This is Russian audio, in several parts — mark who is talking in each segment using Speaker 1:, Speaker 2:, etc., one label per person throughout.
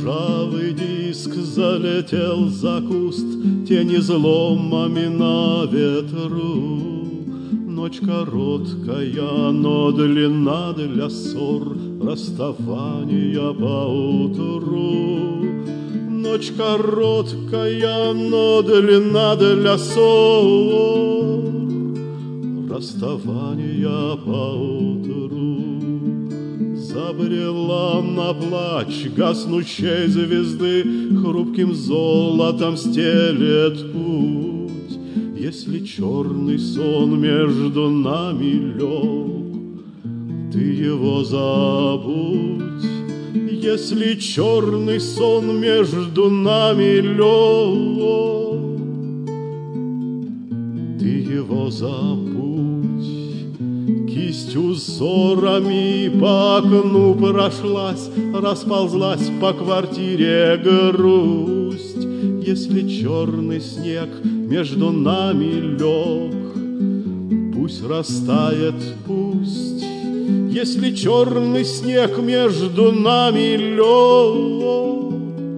Speaker 1: ржавый диск залетел за куст, тени зломами на ветру. Ночь короткая, но длинна для ссор, расставания поутру. Ночь короткая, но длинна для ссор, расставания поутру. Забрела на плач гаснущей звезды, хрупким золотом стелет путь. Если черный сон между нами лег, ты его забудь. Если черный сон между нами лег, ты его забудь. Кисть узорами по окну прошлась, расползлась по квартире грусть. Если черный снег между нами лег, пусть растает, пусть. Если черный снег между нами лег,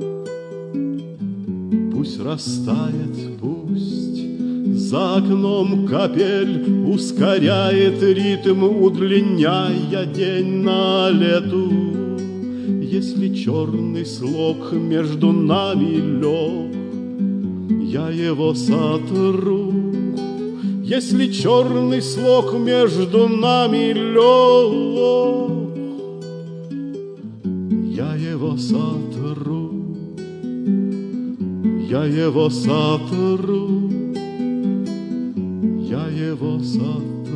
Speaker 1: пусть растает, пусть. За окном капель ускоряет ритм, удлиняя день на лету. Если черный слог между нами лег, я его сотру. Если черный слог между нами лег, я его сотру. Я его сотру. Я его сотру.